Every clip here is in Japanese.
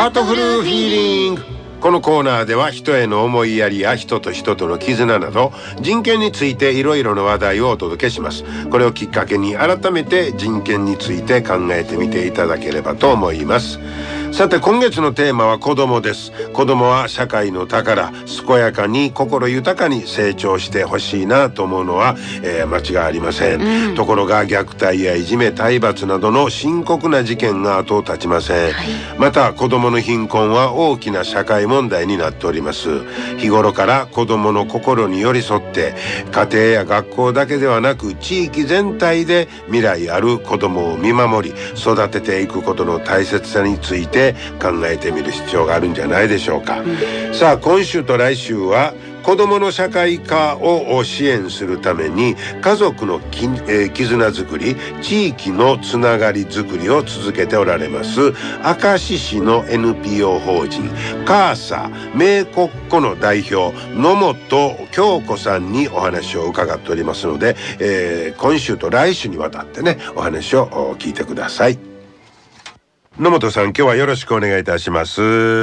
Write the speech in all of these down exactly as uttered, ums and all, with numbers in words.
ハートフルフィーリング。このコーナーでは人への思いやりや人と人との絆など人権についていろいろな話題をお届けします。これをきっかけに改めて人権について考えてみていただければと思います。さて今月のテーマは子供です。子供は社会の宝、健やかに心豊かに成長してほしいなと思うのは、えー、間違いありません、うん、ところが虐待やいじめ、体罰などの深刻な事件が後を絶ちません、はい、また子供の貧困は大きな社会問題になっております。日頃から子供の心に寄り添って家庭や学校だけではなく地域全体で未来ある子供を見守り育てていくことの大切さについて考えてみる必要があるんじゃないでしょうか、うん、さあ今週と来週は子どもの社会化を支援するために家族のき、えー、絆づくり、地域のつながりづくりを続けておられます明石市の エヌピーオー 法人カーサ名国庫の代表野本京子さんにお話を伺っておりますので、えー、今週と来週にわたってねお話を聞いてください。野本さん、今日はよろしくお願いいたします。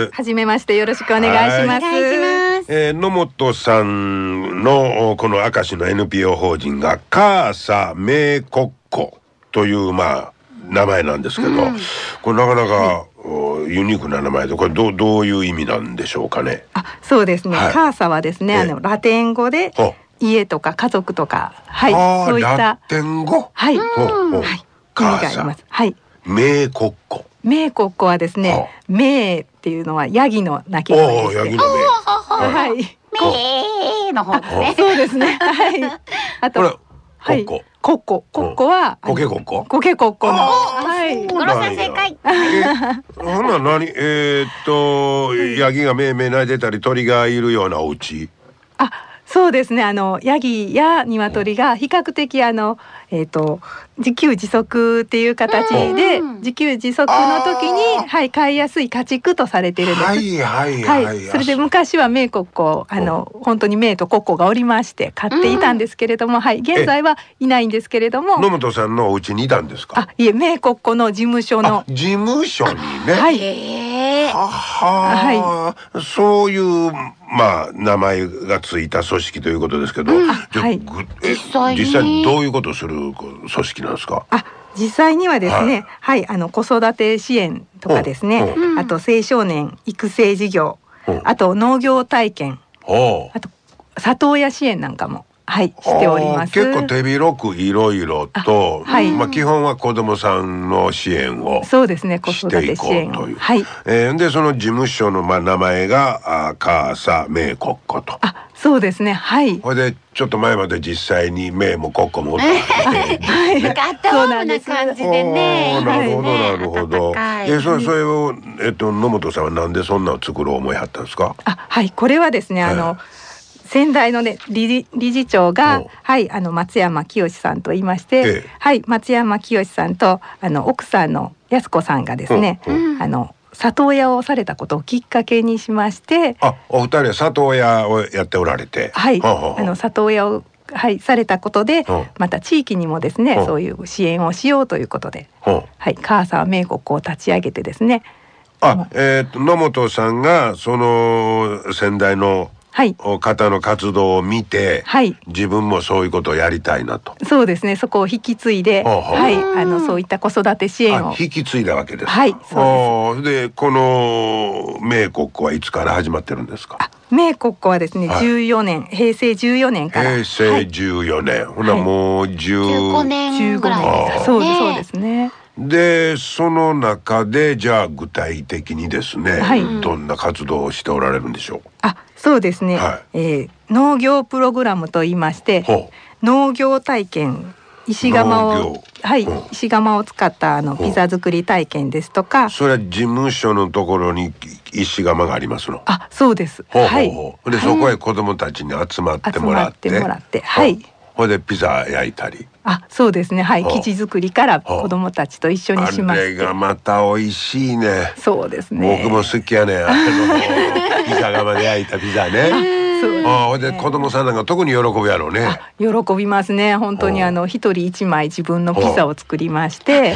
はじめまして、よろしくお願いします。 えー、野本さんのこの明石の エヌピーオー 法人がカーサ名国庫というまあ名前なんですけど、うん、これなかなか、はい、ユニークな名前で、これ ど, どういう意味なんでしょうかね。 あ、そうですね、はい、カーサはですね、あのラテン語で家とか家族とか、はい、そういったラテン語、 はい、はい、 カーサ、はい、 名国庫。 名国庫はですね、名っていうのはヤギの鳴き声です。 ヤギの名。 はい。 名の方ですね。 そうですね。はい。あと、 はい。国庫。国庫はコケ国庫。 コケ国庫の。はい。 ゴロさん正解。 ほな何えっとヤギがめいめい鳴いてたり鳥がいるようなお家。 あ、そうですね。あのヤギや鶏が比較的あのえっと自給自足っていう形で自給自足の時に、はい、飼いやすい家畜とされているんです。 はいはいはい、 はい、それで昔は名国庫、あの本当に名と国庫がおりまして飼っていたんですけれども、はい、現在はいないんですけれども。 野本さんのお家にいたんですか。 あ、いえ、名国庫の事務所の事務所にね。 はい、 はは、はい、そういうまあ名前がついた組織ということですけど、うん、じゃ、はい、実際に実際にどういうことをする組織なんですか。 あ、実際にはですね、はい、はい、あの子育て支援とかですね、あと青少年育成事業、あと農業体験、あと里親支援なんかも、はい、しております。 結構手広くいろいろと、はい、まあ基本は子どもさんの支援をそうですね、子育て支援を、はい、 えー、でその事務所のまあ名前があカーサ名国庫と。 あ、そうですね、はい。 これでちょっと前まで実際に名も国庫もおったんで、 はい、ガットームな感じでね。 なるほどなるほど。え、それそれをえっと野本さんはなんでそんなの作ろう思いはったんですか。 あ、はい、これはですね、あの先代のね 理, 事理事長が、はい、あの松山清さんと言いまして、ええ、はい、松山清さんとあの奥さんの靖子さんがですね、うんうん、あの里親をされたことをきっかけにしまして、 あ、お二人は里親をやっておられて、 はい、はははあの里親を、はい、されたことで、また地域にもですね、そういう支援をしようということで、はい、カーサ名国庫を立ち上げてですね。 あ、えー、と野本さんがその先代のはい、方の活動を見て、はい、自分もそういうことをやりたいなと。 そうですね、そこを引き継いで、はい、あのそういった子育て支援を引き継いだわけですか。 はい、そうです。 でこの名国庫はいつから始まってるんですか。 あ、名国庫はですね、はい、じゅうよねん、平成じゅうよねんから。 平成じゅうよねん、はい、ほなもうじゅうごねんぐらいです。 そうです、そうですね。 でその中でじゃあ具体的にですね、はい、どんな活動をしておられるんでしょう。 あ、そうですね、はい、えー、農業プログラムと言いまして、農業体験、石窯を、はい、石窯を使ったあのピザ作り体験ですとか。 それは事務所のところに石窯がありますの。 あ、そうです。 ほうほうほう。はい、でそこへ子どもたちに集まってもらって、 集まってもらって、はい。 ほいでピザ焼いたり。 あ、そうですね、はい、生地作りから子どもたちと一緒にしまして。 あれがまた美味しいね。 そうですね。 僕も好きやね、あのピザ窯で焼いたピザね。 そうああ、で子供さんなんか特に喜ぶやろうね。 喜びますね。本当にあの一人一枚自分のピザを作りまして、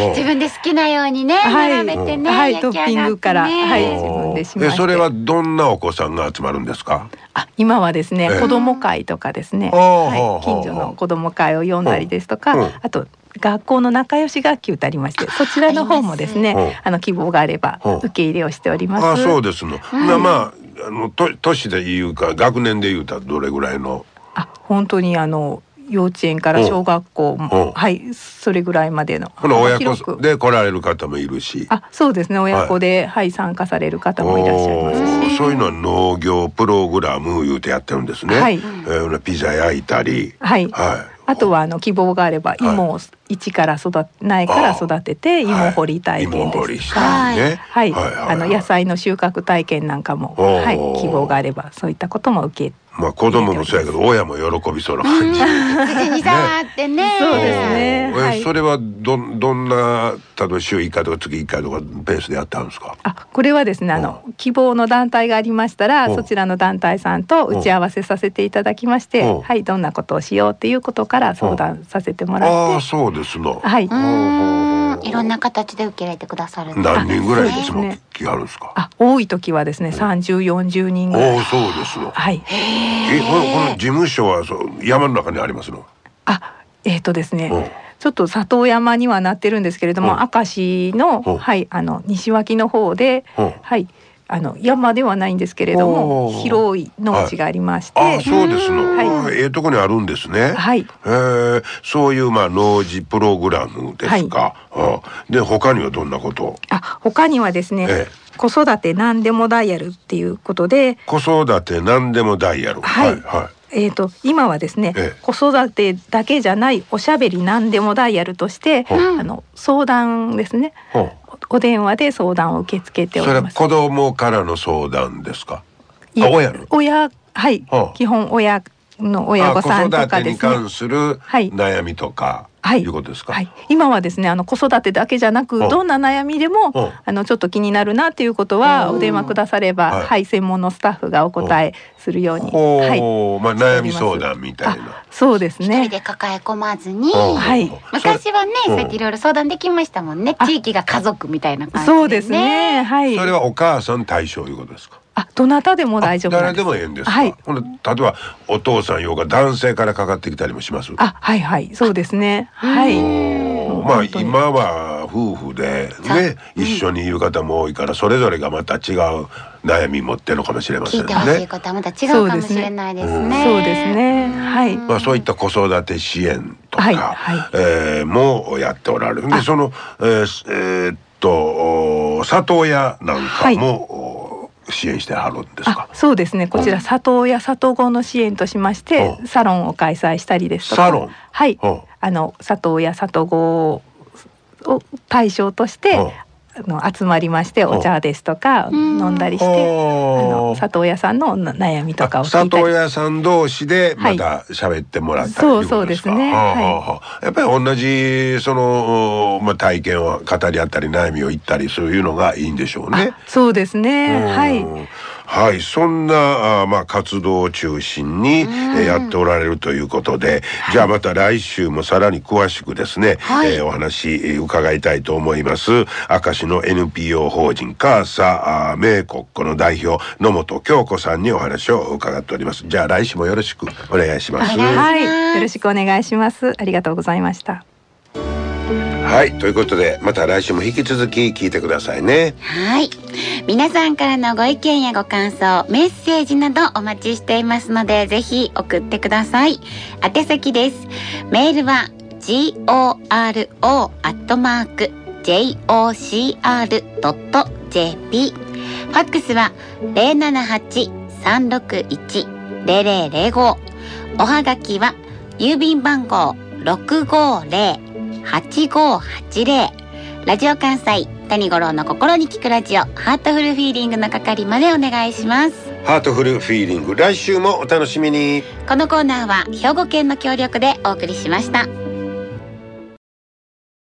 自分で好きなようにね、並べてね、 はい、トッピングからはい自分でしまして。 それはどんなお子さんが集まるんですか？ あ、今はですね、子ども会とかですね、はい、近所の子ども会を呼んだりですとか、あと学校の仲良し学級とありまして、そちらの方もですね、あの希望があれば受け入れをしております。 あ、そうですの。まあまああのと年でいうか学年でいうたらどれぐらいの？ あ、本当にあの幼稚園から小学校も、はい、それぐらいまでの。 この親子で来られる方もいるし。 あ、そうですね。親子で、はい、はい、参加される方もいらっしゃいますし。 そういうのは農業プログラムいうてやってるんですね。はい。えー、ピザ焼いたり。 はい。はい。あとはあの希望があれば芋を一から育て苗から育てて芋掘り体験ですとか、はい、あの野菜の収穫体験なんかも、はい、希望があればそういったことも受け。 まあ子供もそうやけど親も喜びそうな感じ。 口に触ってね。 そうですね。 え、それはどどんな例えば週いっかいとか月いっかいとかペースでやってあるんですか？ あ、これはですね、あの希望の団体がありましたら、そちらの団体さんと打ち合わせさせていただきまして、はい、どんなことをしようっていうことから相談させてもらって。 ああ、そうですの。 はい。 いろんな形で受け入れてくださる。 何人ぐらいいつも来はるんですか？ あ、多い時はですね、さんじゅう、よんじゅうにんぐらい。 ああ、そうですの。 はい。 え、このこの事務所はそう山の中にありますの？ あ、えっとですね、ちょっと里山にはなってるんですけれども、明石の、はい、あの西脇の方で、はい、あの山ではないんですけれども、広い農地がありまして、 あ、そうですの。はい、ええとこにあるんですね。はい。えー、そういうまあ農事プログラムですか。はい。で他にはどんなこと？ あ、他にはですね、ええ、子育て何でもダイヤルっていうことで。 子育て何でもダイヤル。 はい。はい。えーと、今はですね、ええ、子育てだけじゃないおしゃべり何でもダイヤルとして、うん、あの相談ですね、うん、お電話で相談を受け付けております。 それは子供からの相談ですか？あ、親の？ 親、はい、はあ、基本親の親御さんとかですね、 子育てに関する悩みとか、はいはい、いうことですか？はい、 今はですね、あの子育てだけじゃなく、どんな悩みでもあのちょっと気になるなっていうことはお電話くだされば、はい、はい、専門のスタッフがお答えするように、はい、 まあ悩み相談みたいな。 そうですね。 一人で抱え込まずに、はい、昔はね、さっきいろいろ相談できましたもんね。地域が家族みたいな感じでね。 そうですね。はい。 それはお母さん対象いうことですか？ あ、どなたでも大丈夫なんです。 誰でもいいんですか？ はい。 ほんで例えばお父さんようが男性からかかってきたりもします？ あ、はいはい、そうですね。はい。 まあ今は夫婦でね、一緒にいる方も多いから、それぞれがまた違う悩み持ってるのかもしれませんね。 聞いてほしいことはまた違うかもしれないですね。 そうですね。はい。 まあそういった子育て支援とか、はいはい、えー、もやっておられる。でそのえー、えー、っと里親なんかも、はい、支援してはるんですか？ そうですね。こちら里親里子の支援としまして、サロンを開催したりですとか、 サロン、 はい、あの里親里子を対象として、あの集まりましてお茶ですとか飲んだりして、あの里親さんの悩みとかを聞いたり、 里親さん同士でまた喋ってもらったり、はい、 そうそうですね。はい、やっぱり同じその、まあ、体験を語り合ったり悩みを言ったりそういうのがいいんでしょうね。 そうですね。はい。 はい、そんなあ、まあ、活動を中心に、えー、やっておられるということで、じゃあまた来週もさらに詳しくですね、はい、えー、お話、えー、伺いたいと思います。明石の エヌピーオー 法人カーサ名国庫の代表野本京子さんにお話を伺っております。じゃあ来週もよろしくお願いします。 はい、よろしくお願いします。ありがとうございました。 はい、ということでまた来週も引き続き聞いてくださいね。 はい、皆さんからのご意見やご感想、メッセージなどお待ちしていますので、ぜひ送ってください。宛先です。メールは ジーオーアールオー アットマーク ジェイオーシーアール ドット ジェーピー、 ファックスは ゼロななはち さんろくいち ゼロゼロゼロご、おはがきは郵便番号 ろくごーぜろ はちごーはちぜろ、ラジオ関西谷五郎の心に聞くラジオハートフルフィーリングの係までお願いします。 ハートフルフィーリング、来週もお楽しみに。 このコーナーは兵庫県の協力でお送りしました。